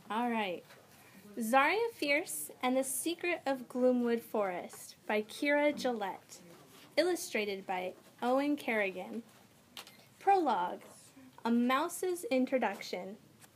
All right. Zaria Fierce and the Secret of Gloomwood Forest by Kira Gillette. Illustrated by Owen Kerrigan. Prologue. A Mouse's Introduction.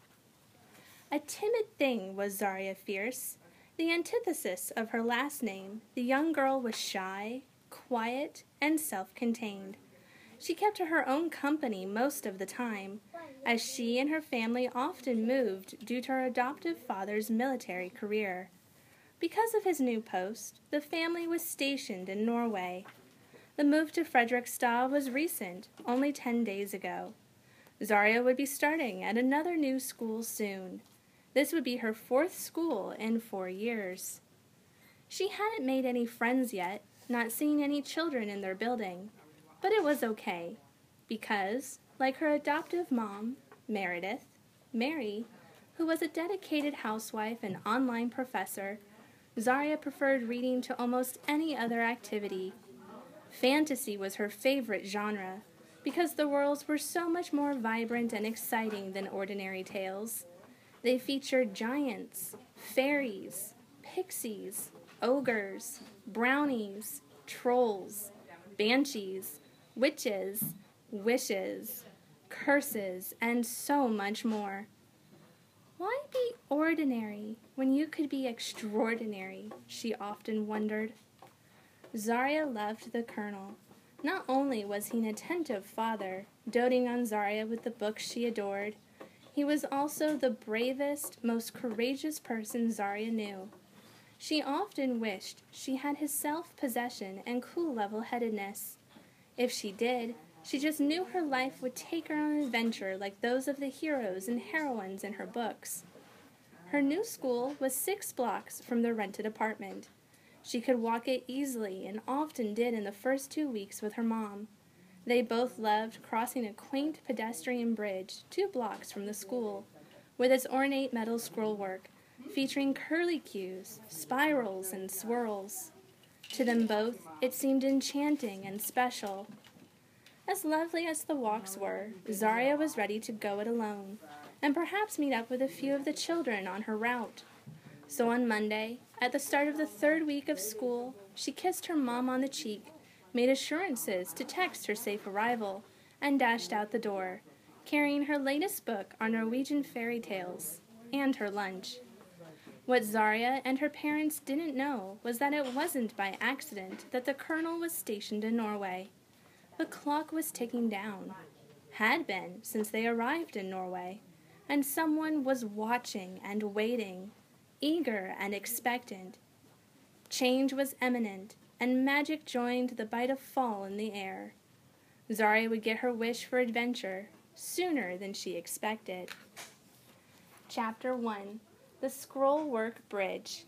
A timid thing was Zaria Fierce. The antithesis of her last name, the young girl was shy, quiet, and self-contained. She kept to her own company most of the time, as she and her family often moved due to her adoptive father's military career. Because of his new post, the family was stationed in Norway. The move to Fredrikstad was recent, only 10 days ago. Zaria would be starting at another new school soon. This would be her 4th school in 4 years. She hadn't made any friends yet, not seeing any children in their building. But it was okay, because, like her adoptive mom, Meredith, Mary, who was a dedicated housewife and online professor, Zaria preferred reading to almost any other activity. Fantasy was her favorite genre, because the worlds were so much more vibrant and exciting than ordinary tales. They featured giants, fairies, pixies, ogres, brownies, trolls, banshees, witches, wishes, curses, and so much more. Why be ordinary when you could be extraordinary, she often wondered. Zaria loved the Colonel. Not only was he an attentive father, doting on Zaria with the books she adored, he was also the bravest, most courageous person Zaria knew. She often wished she had his self-possession and cool level-headedness. If she did, she just knew her life would take her on an adventure like those of the heroes and heroines in her books. Her new school was 6 blocks from the rented apartment. She could walk it easily and often did in the first 2 weeks with her mom. They both loved crossing a quaint pedestrian bridge 2 blocks from the school, with its ornate metal scrollwork, featuring curlicues, spirals, and swirls. To them both, it seemed enchanting and special. As lovely as the walks were, Zaria was ready to go it alone, and perhaps meet up with a few of the children on her route. So on Monday, at the start of the 3rd week of school, she kissed her mom on the cheek, made assurances to text her safe arrival, and dashed out the door, carrying her latest book on Norwegian fairy tales, and her lunch. What Zaria and her parents didn't know was that it wasn't by accident that the Colonel was stationed in Norway. The clock was ticking down, had been since they arrived in Norway, and someone was watching and waiting, eager and expectant. Change was imminent, and magic joined the bite of fall in the air. Zaria would get her wish for adventure sooner than she expected. Chapter 1. The Scrollwork Bridge.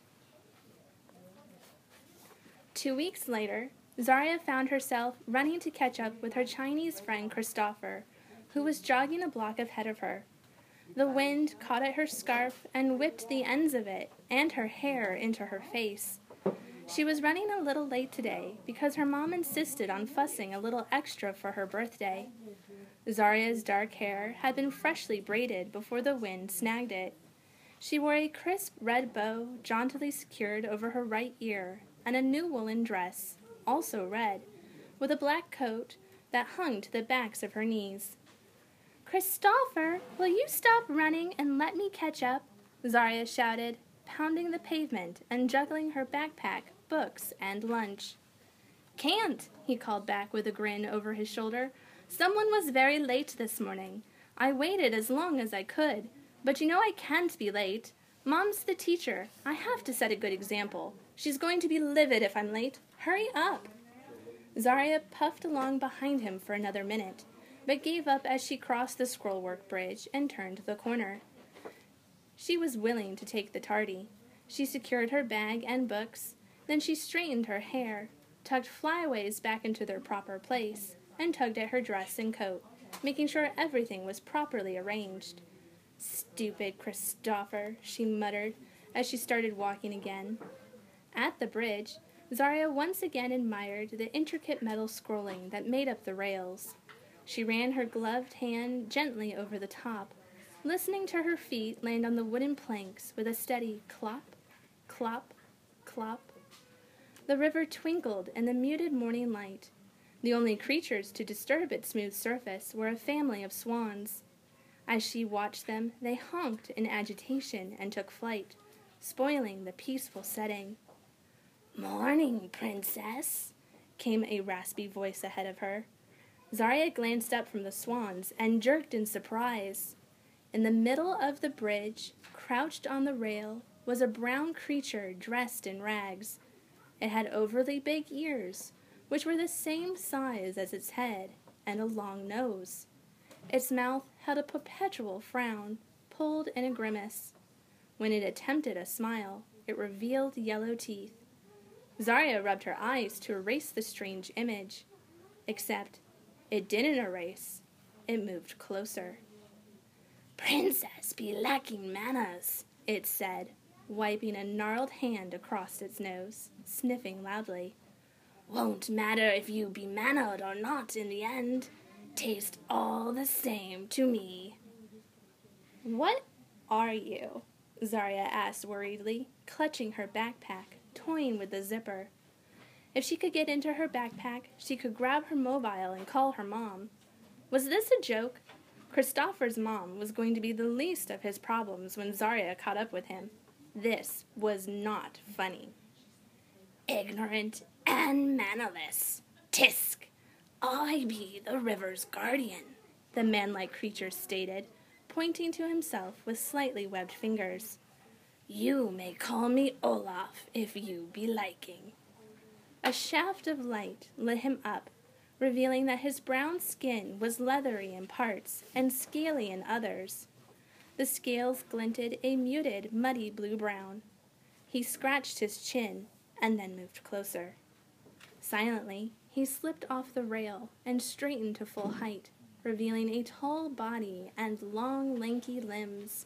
2 weeks later, Zaria found herself running to catch up with her Chinese friend Christopher, who was jogging a block ahead of her. The wind caught at her scarf and whipped the ends of it and her hair into her face. She was running a little late today because her mom insisted on fussing a little extra for her birthday. Zaria's dark hair had been freshly braided before the wind snagged it. She wore a crisp red bow jauntily secured over her right ear and a new woolen dress, also red, with a black coat that hung to the backs of her knees. "Christopher, will you stop running and let me catch up?" Zaria shouted, pounding the pavement and juggling her backpack, books, and lunch. "Can't," he called back with a grin over his shoulder. "Someone was very late this morning. I waited as long as I could. But you know I can't be late. Mom's the teacher. I have to set a good example. She's going to be livid if I'm late. Hurry up." Zaria puffed along behind him for another minute, but gave up as she crossed the scrollwork bridge and turned the corner. She was willing to take the tardy. She secured her bag and books, then she straightened her hair, tucked flyaways back into their proper place, and tugged at her dress and coat, making sure everything was properly arranged. "Stupid Christopher," she muttered as she started walking again. At the bridge, Zaria once again admired the intricate metal scrolling that made up the rails. She ran her gloved hand gently over the top, listening to her feet land on the wooden planks with a steady clop, clop, clop. The river twinkled in the muted morning light. The only creatures to disturb its smooth surface were a family of swans. As she watched them, they honked in agitation and took flight, spoiling the peaceful setting. "Morning, Princess," came a raspy voice ahead of her. Zarya glanced up from the swans and jerked in surprise. In the middle of the bridge, crouched on the rail, was a brown creature dressed in rags. It had overly big ears, which were the same size as its head, and a long nose. Its mouth held a perpetual frown, pulled in a grimace. When it attempted a smile, it revealed yellow teeth. Zarya rubbed her eyes to erase the strange image. Except, it didn't erase. It moved closer. "Princess be lacking manners," it said, wiping a gnarled hand across its nose, sniffing loudly. "Won't matter if you be mannered or not in the end. Taste all the same to me." "What are you?" Zarya asked worriedly, clutching her backpack, toying with the zipper. If she could get into her backpack, she could grab her mobile and call her mom. Was this a joke? Christopher's mom was going to be the least of his problems when Zarya caught up with him. This was not funny. "Ignorant and mannerless. Tisk! I be the river's guardian," the man-like creature stated, pointing to himself with slightly webbed fingers. "You may call me Olaf if you be liking." A shaft of light lit him up, revealing that his brown skin was leathery in parts and scaly in others. The scales glinted a muted, muddy blue-brown. He scratched his chin and then moved closer. Silently, he slipped off the rail and straightened to full height, revealing a tall body and long, lanky limbs.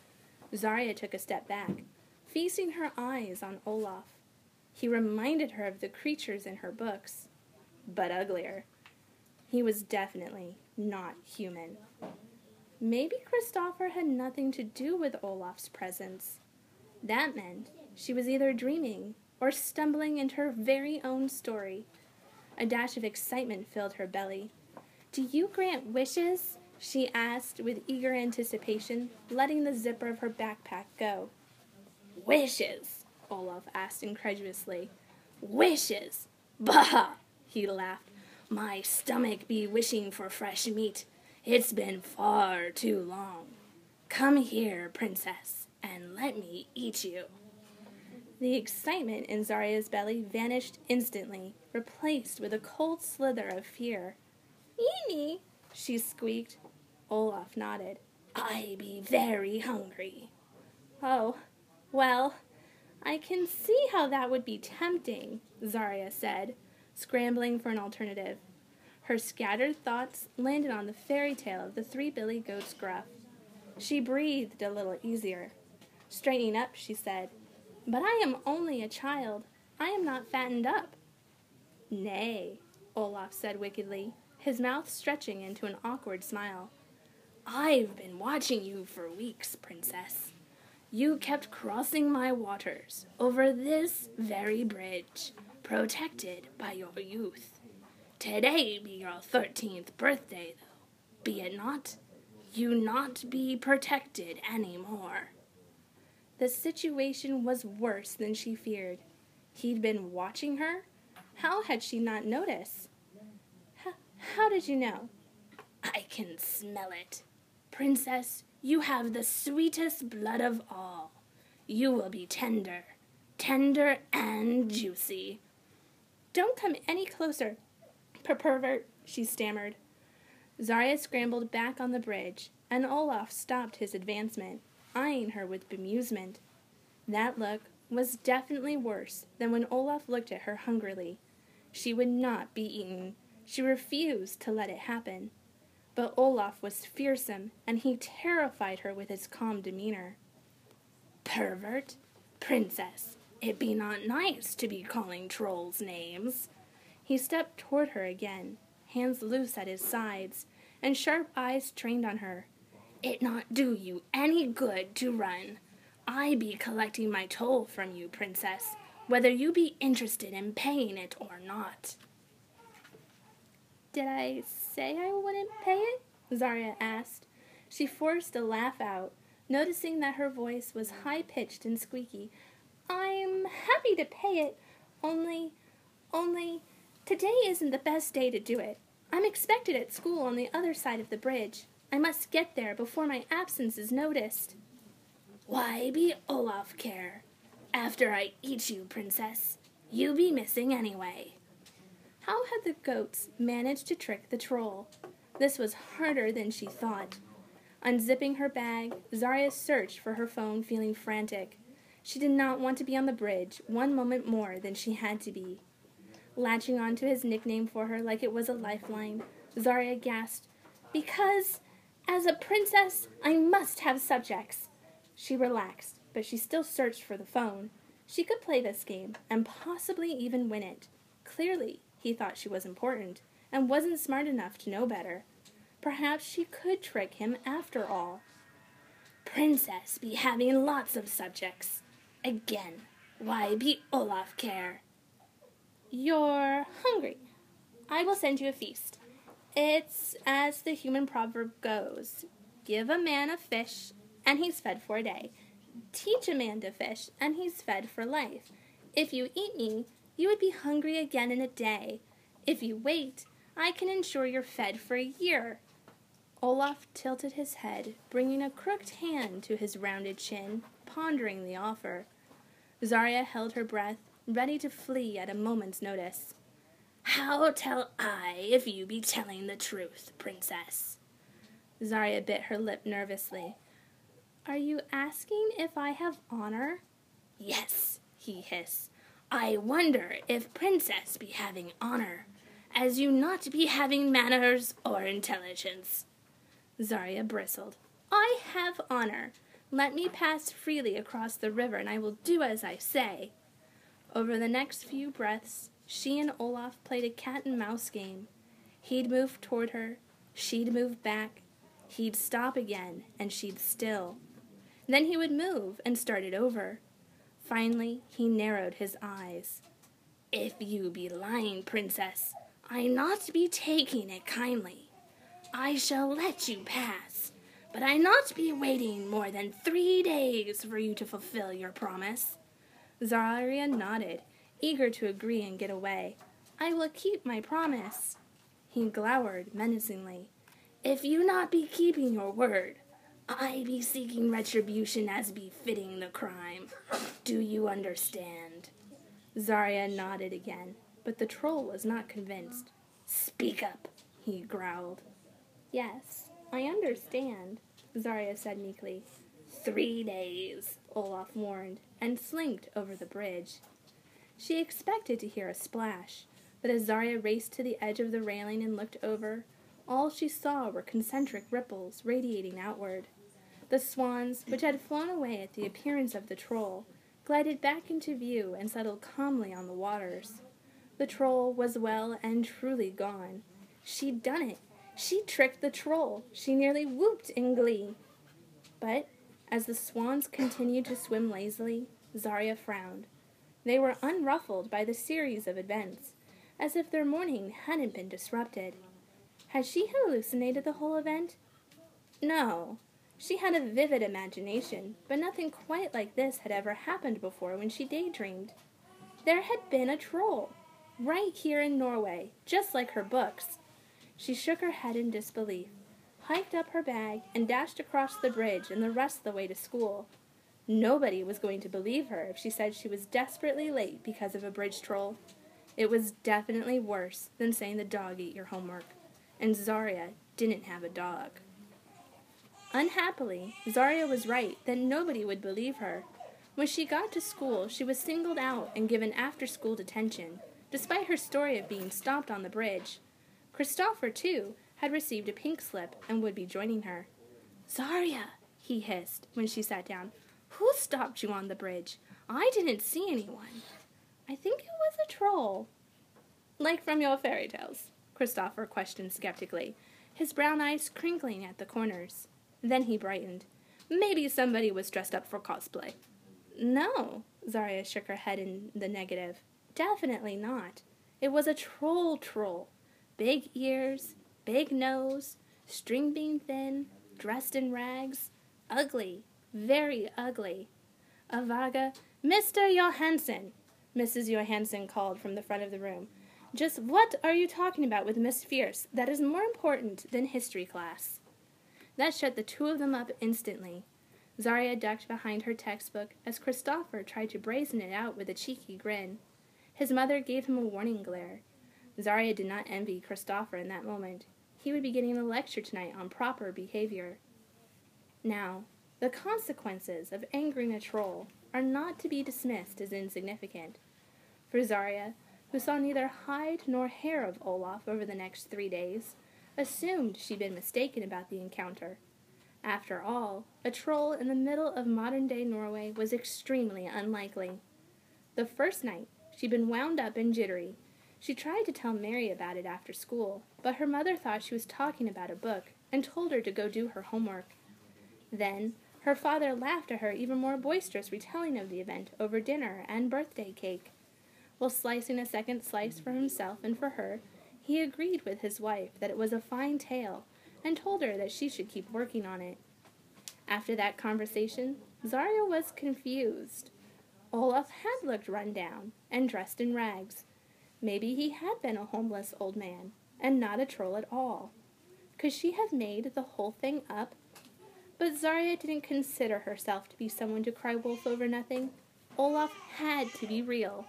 Zarya took a step back, feasting her eyes on Olaf. He reminded her of the creatures in her books, but uglier. He was definitely not human. Maybe Christopher had nothing to do with Olaf's presence. That meant she was either dreaming or stumbling into her very own story. A dash of excitement filled her belly. "Do you grant wishes?" she asked with eager anticipation, letting the zipper of her backpack go. "Wishes?" Olaf asked incredulously. "Wishes? Bah!" he laughed. "My stomach be wishing for fresh meat. It's been far too long. Come here, Princess, and let me eat you." The excitement in Zarya's belly vanished instantly, replaced with a cold slither of fear. "Eat me," she squeaked. Olaf nodded. "I be very hungry." "Oh, well, I can see how that would be tempting," Zarya said, scrambling for an alternative. Her scattered thoughts landed on the fairy tale of the three billy goats' gruff. She breathed a little easier. Straightening up, she said, "But I am only a child. I am not fattened up." "Nay," Olaf said wickedly, his mouth stretching into an awkward smile. "I've been watching you for weeks, Princess. You kept crossing my waters over this very bridge, protected by your youth. Today be your 13th birthday, though, be it not? You not be protected any more." The situation was worse than she feared. He'd been watching her? How had she not noticed? How did you know?" "I can smell it. Princess, you have the sweetest blood of all. You will be tender and juicy." "Don't come any closer, pervert," she stammered. Zarya scrambled back on the bridge, and Olaf stopped his advancement, eyeing her with bemusement. That look was definitely worse than when Olaf looked at her hungrily. She would not be eaten. She refused to let it happen. But Olaf was fearsome, and he terrified her with his calm demeanor. "Pervert? Princess, it be not nice to be calling trolls names." He stepped toward her again, hands loose at his sides, and sharp eyes trained on her. it not do you any good to run? I be collecting my toll from you, princess, whether you be interested in paying it or not." "Did I say I wouldn't pay it?" Zarya asked. She forced a laugh out, noticing that her voice was high-pitched and squeaky. "I'm happy to pay it, only, today isn't the best day to do it. I'm expected at school on the other side of the bridge. I must get there before my absence is noticed." "Why be Olaf care? After I eat you, princess, you be missing anyway." How had the goats managed to trick the troll? This was harder than she thought. Unzipping her bag, Zarya searched for her phone, feeling frantic. She did not want to be on the bridge one moment more than she had to be. Latching onto his nickname for her like it was a lifeline, Zarya gasped, "Because, as a princess, I must have subjects." She relaxed, but she still searched for the phone. She could play this game, and possibly even win it. Clearly, he thought she was important, and wasn't smart enough to know better. Perhaps she could trick him after all. "Princess be having lots of subjects. Again, why be Olaf care?" "You're hungry. I will send you a feast. It's as the human proverb goes. Give a man a fish, and he's fed for a day. Teach a man to fish, and he's fed for life. If you eat me, you would be hungry again in a day. If you wait, I can ensure you're fed for a year." Olaf tilted his head, bringing a crooked hand to his rounded chin, pondering the offer. Zarya held her breath, ready to flee at a moment's notice. "How tell I if you be telling the truth, princess?" Zarya bit her lip nervously. "Are you asking if I have honor?" "Yes," he hissed. "I wonder if princess be having honor, as you not be having manners or intelligence." Zarya bristled. "I have honor. Let me pass freely across the river, and I will do as I say." Over the next few breaths, she and Olaf played a cat-and-mouse game. He'd move toward her, she'd move back, he'd stop again, and she'd still. Then he would move and start it over. Finally, he narrowed his eyes. "If you be lying, princess, I not be taking it kindly. I shall let you pass, but I not be waiting more than 3 days for you to fulfill your promise." Zarya nodded, eager to agree and get away. "I will keep my promise." He glowered menacingly. "If you not be keeping your word, I be seeking retribution as befitting the crime. Do you understand?" Zarya nodded again, but the troll was not convinced. "Speak up," he growled. "Yes, I understand," Zarya said meekly. 3 days, Olaf warned, and slinked over the bridge. She expected to hear a splash, but as Zarya raced to the edge of the railing and looked over, all she saw were concentric ripples radiating outward. The swans, which had flown away at the appearance of the troll, glided back into view and settled calmly on the waters. The troll was well and truly gone. She'd done it. She'd tricked the troll. She nearly whooped in glee. But as the swans continued to swim lazily, Zarya frowned. They were unruffled by the series of events, as if their morning hadn't been disrupted. Had she hallucinated the whole event? No. She had a vivid imagination, but nothing quite like this had ever happened before when she daydreamed. There had been a troll, right here in Norway, just like her books. She shook her head in disbelief, hiked up her bag, and dashed across the bridge and the rest of the way to school. Nobody was going to believe her if she said she was desperately late because of a bridge troll. It was definitely worse than saying the dog ate your homework, and Zarya didn't have a dog. Unhappily, Zarya was right that nobody would believe her. When she got to school, she was singled out and given after-school detention, despite her story of being stopped on the bridge. Christopher, too, had received a pink slip and would be joining her. "Zarya," he hissed when she sat down, "who stopped you on the bridge? I didn't see anyone." "I think it was a troll." "Like from your fairy tales?" Christopher questioned skeptically, his brown eyes crinkling at the corners. Then he brightened. Maybe somebody was dressed up for cosplay. No, Zarya shook her head in the negative. Definitely not. It was a troll. Big ears, big nose, string bean thin, dressed in rags. Ugly, very ugly. Avaga, Mr. Johansson, Mrs. Johansson called from the front of the room. Just what are you talking about with Miss Fierce that is more important than history class? That shut the two of them up instantly. Zarya ducked behind her textbook as Christopher tried to brazen it out with a cheeky grin. His mother gave him a warning glare. Zarya did not envy Christopher in that moment. He would be getting a lecture tonight on proper behavior. Now, the consequences of angering a troll are not to be dismissed as insignificant. For Zarya, who saw neither hide nor hair of Olaf over the next 3 days, assumed she'd been mistaken about the encounter. After all, a troll in the middle of modern-day Norway was extremely unlikely. The first night, she'd been wound up and jittery. She tried to tell Mary about it after school, but her mother thought she was talking about a book and told her to go do her homework. Then, her father laughed at her even more boisterous retelling of the event over dinner and birthday cake. While slicing a second slice for himself and for her, he agreed with his wife that it was a fine tale and told her that she should keep working on it. After that conversation, Zarya was confused. Olaf had looked run down and dressed in rags. Maybe he had been a homeless old man and not a troll at all. Could she have made the whole thing up? But Zarya didn't consider herself to be someone to cry wolf over nothing. Olaf had to be real.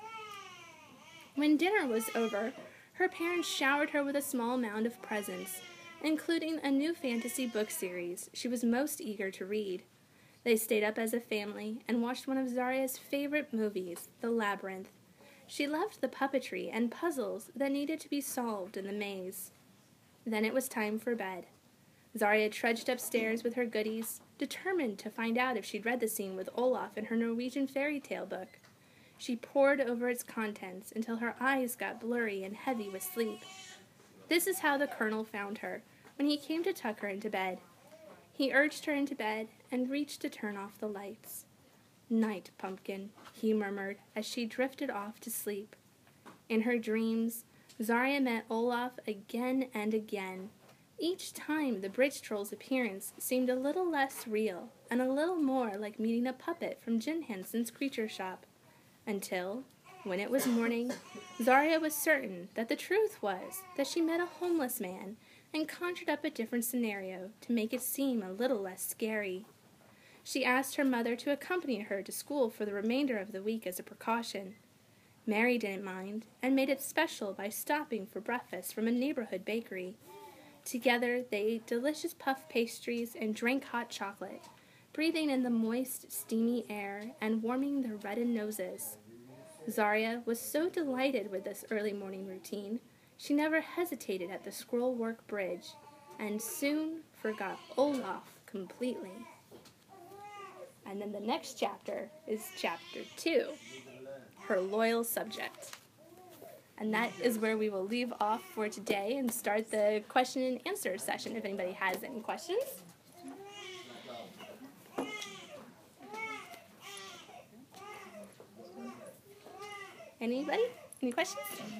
When dinner was over, her parents showered her with a small mound of presents, including a new fantasy book series she was most eager to read. They stayed up as a family and watched one of Zarya's favorite movies, The Labyrinth. She loved the puppetry and puzzles that needed to be solved in the maze. Then it was time for bed. Zarya trudged upstairs with her goodies, determined to find out if she'd read the scene with Olaf in her Norwegian fairy tale book. She pored over its contents until her eyes got blurry and heavy with sleep. This is how the Colonel found her when he came to tuck her into bed. He urged her into bed and reached to turn off the lights. "Night, pumpkin," he murmured as she drifted off to sleep. In her dreams, Zarya met Olaf again and again. Each time the bridge troll's appearance seemed a little less real and a little more like meeting a puppet from Jim Henson's creature shop. Until, when it was morning, Zarya was certain that the truth was that she met a homeless man and conjured up a different scenario to make it seem a little less scary. She asked her mother to accompany her to school for the remainder of the week as a precaution. Mary didn't mind and made it special by stopping for breakfast from a neighborhood bakery. Together, they ate delicious puff pastries and drank hot chocolate, breathing in the moist, steamy air and warming their reddened noses. Zarya was so delighted with this early morning routine, she never hesitated at the scrollwork bridge, and soon forgot Olaf completely. And then the next chapter is chapter 2, Her Loyal Subject. And that is where we will leave off for today and start the question and answer session if anybody has any questions. Anybody? Any questions?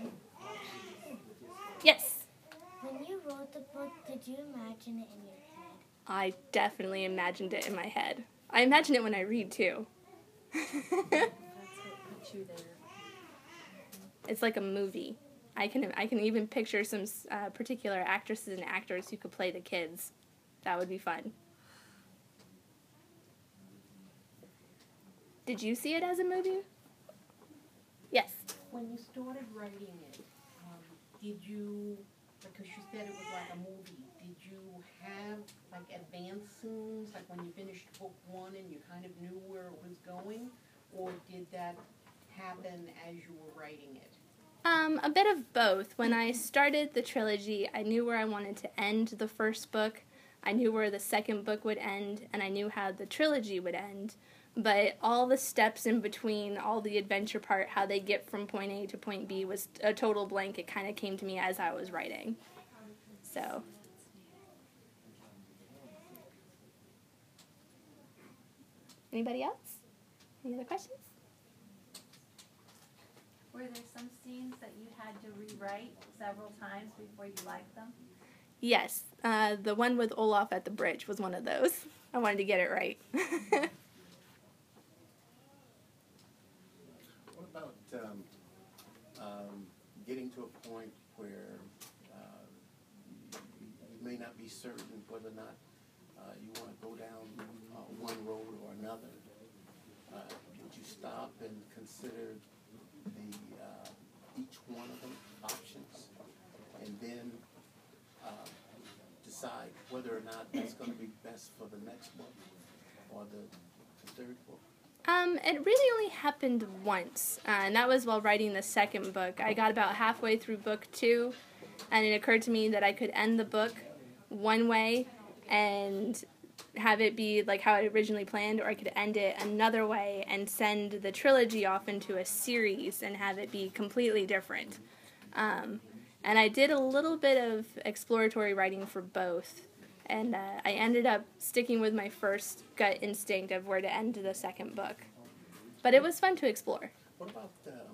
Yes? When you wrote the book, did you imagine it in your head? I definitely imagined it in my head. I imagine it when I read, too. That's what put you there. It's like a movie. I can even picture some particular actresses and actors who could play the kids. That would be fun. Did you see it as a movie? Yes. When you started writing it, did you, because you said it was like a movie, did you have like advance scenes, like when you finished book 1 and you kind of knew where it was going, or did that happen as you were writing it? A bit of both. When I started the trilogy, I knew where I wanted to end the first book. I knew where the second book would end, and I knew how the trilogy would end. But all the steps in between, all the adventure part, how they get from point A to point B was a total blank. It kind of came to me as I was writing. So. Anybody else? Any other questions? Were there some scenes that you had to rewrite several times before you liked them? Yes, the one with Olaf at the bridge was one of those. I wanted to get it right. What about getting to a point where you may not be certain whether or not you want to go down one road or another? Would you stop and consider each one of them options, and then decide whether or not that's going to be best for the next book or the third book? It really only happened once, and that was while writing the second book. I got about halfway through book 2, and it occurred to me that I could end the book one way and have it be like how I originally planned, or I could end it another way and send the trilogy off into a series and have it be completely different. And I did a little bit of exploratory writing for both, and I ended up sticking with my first gut instinct of where to end the second book. But it was fun to explore. What about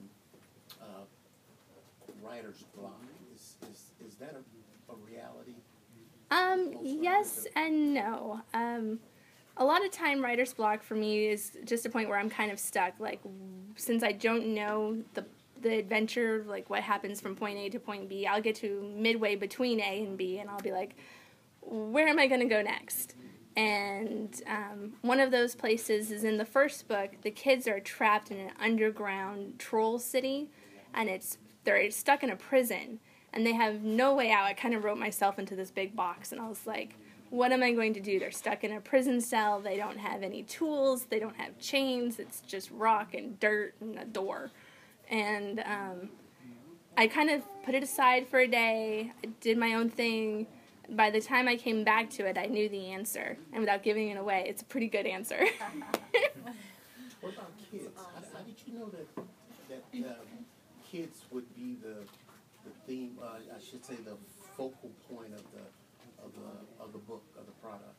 writer's block? Is that a reality? Yes and no. A lot of time writer's block for me is just a point where I'm kind of stuck. Like, since I don't know the adventure, like what happens from point A to point B, I'll get to midway between A and B, and I'll be like, where am I going to go next? And one of those places is in the first book. The kids are trapped in an underground troll city, and they're stuck in a prison, and they have no way out. I kind of wrote myself into this big box, and I was like, what am I going to do? They're stuck in a prison cell. They don't have any tools. They don't have chains. It's just rock and dirt and a door. And I kind of put it aside for a day. I did my own thing. By the time I came back to it, I knew the answer. And without giving it away, it's a pretty good answer. What about kids? How did you know that kids would be the theme? I should say the focal point of the book, of the product.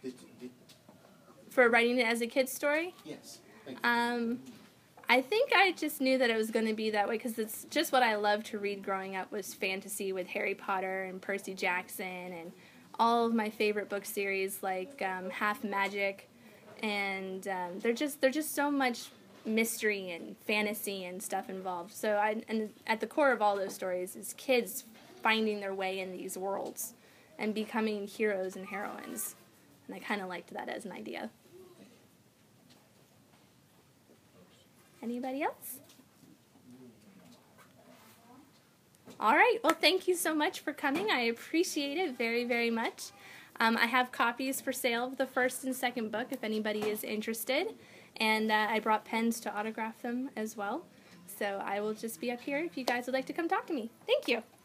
For writing it as a kid's story? Yes. Thank you. I think I just knew that it was going to be that way because it's just what I loved to read growing up was fantasy with Harry Potter and Percy Jackson and all of my favorite book series like Half Magic, and there's just so much mystery and fantasy and stuff involved. So and at the core of all those stories is kids finding their way in these worlds and becoming heroes and heroines, and I kind of liked that as an idea. Anybody else? All right. Well, thank you so much for coming. I appreciate it very, very much. I have copies for sale of the first and second book if anybody is interested. And I brought pens to autograph them as well. So I will just be up here if you guys would like to come talk to me. Thank you.